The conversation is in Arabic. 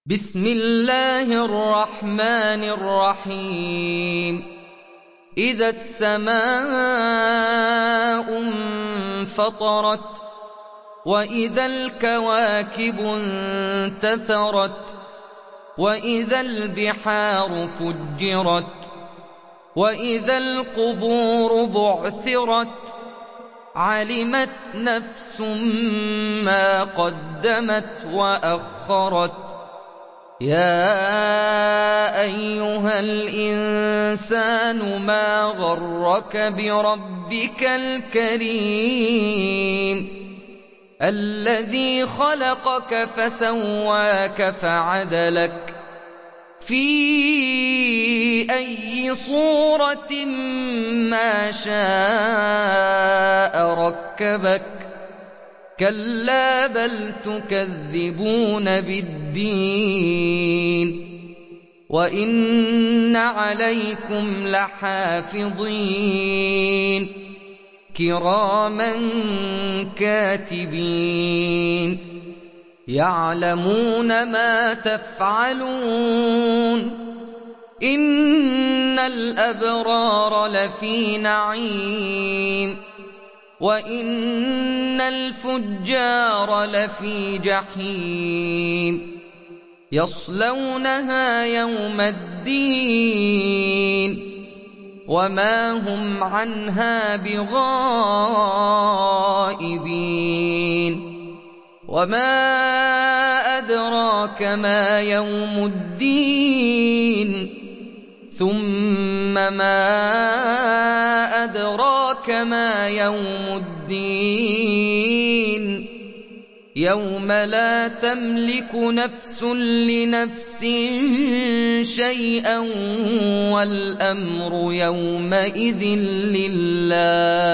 بسم الله الرحمن الرحيم إذا السماء انفطرت وإذا الكواكب انتثرت وإذا البحار فجرت وإذا القبور بعثرت علمت نفس ما قدمت وأخرت يا أيها الإنسان ما غرك بربك الكريم الذي خلقك فسواك فعدلك في أي صورة ما شاء ركبك كلا بل تكذبون بالدين وإن عليكم لحافظين كراما كاتبين يعلمون ما تفعلون إن الأبرار لفي نعيم وإن الفجار لفي جحيم يصلونها يوم الدين وما هم عنها بغائبين وما أدراك ما يوم الدين ثم ما أدراك ما يوم الدين يوم لا تملك نفس لنفس شيئا والأمر يومئذ لله